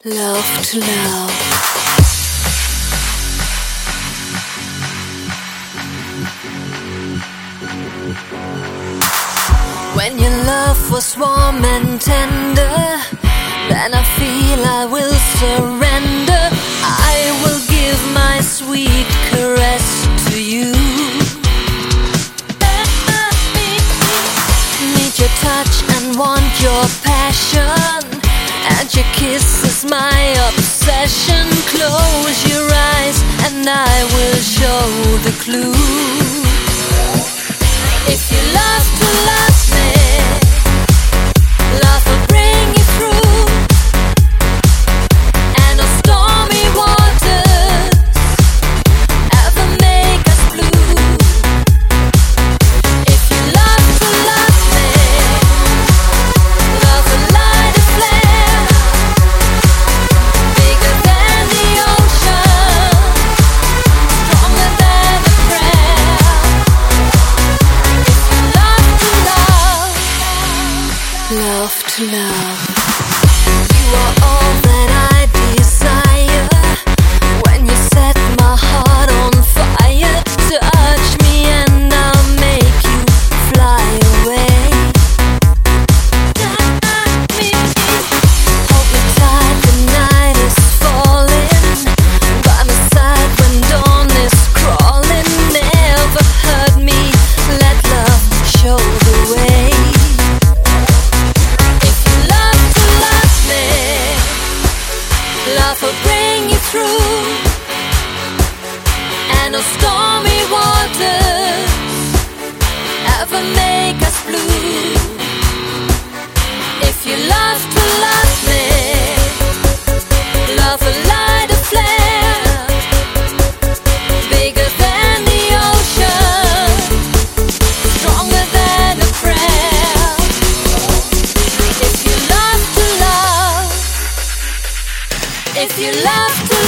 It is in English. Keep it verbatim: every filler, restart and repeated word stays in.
Love to love. When your love was warm and tender, then I feel I will surrender. I will give my sweet caress to you. Need your touch and want your passion, and your kiss is my obsession. Close your eyes and I will show the clue. If you love to love me, love will bring you through, and no stormy waters ever make us blue. If you love to love me, love will light a flare, bigger than the ocean, stronger than a prayer. If you love to love, love to love, you are all that I desire. When you set my heart on fire, touch me and I'll make you fly away. Touch me, hold me tight, the night is falling. By my side when dawn is crawling. Never hurt me, let love show the way. If you love to love me, love will bring you through, and no stormy waters ever make us blue. If you love to love me, love will light a flare, bigger than the ocean, stronger than a prayer. If you love to love, if you love to